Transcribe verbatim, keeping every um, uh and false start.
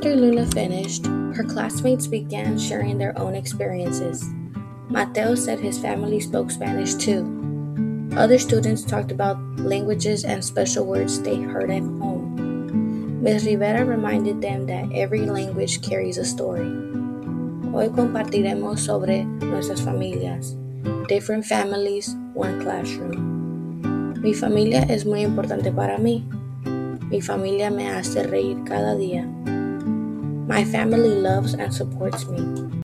After Luna finished, her classmates began sharing their own experiences. Mateo said his family spoke Spanish too. Other students talked about languages and special words they heard at home. Miz Rivera reminded them that every language carries a story. Hoy compartiremos sobre nuestras familias. Different families, one classroom. Mi familia es muy importante para mí. Mi familia me hace reír cada día. My family loves and supports me.